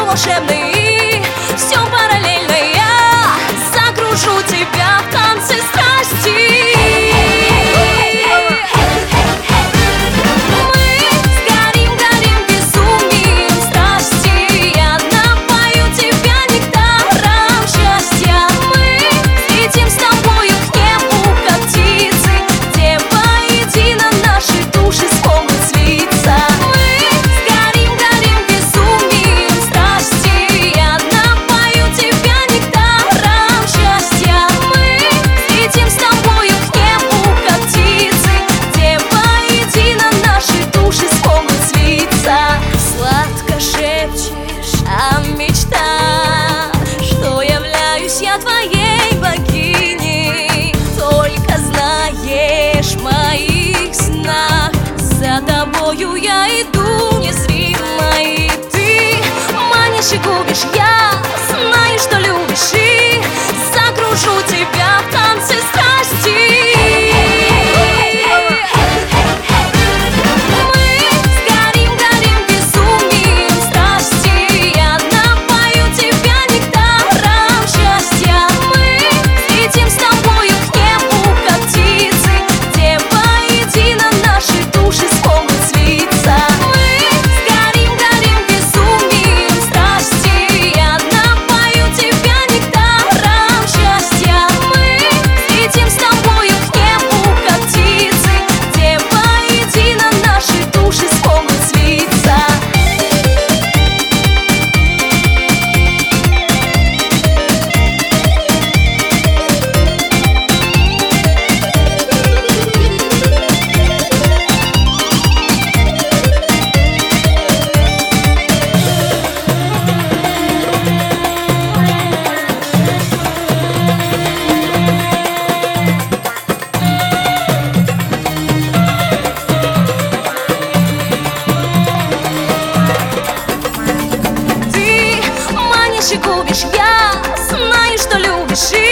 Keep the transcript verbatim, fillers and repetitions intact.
волшебный, все параллельно. Я закружу тебя в танце страсти. А мечта, что являюсь я твоей богиней. Только знаешь, в моих снах за тобою я иду незримой. Ты манишь и губишь, я знаю, что любишь, и закружу тебя в танце страсти. Губишь, я знаю, что любишь.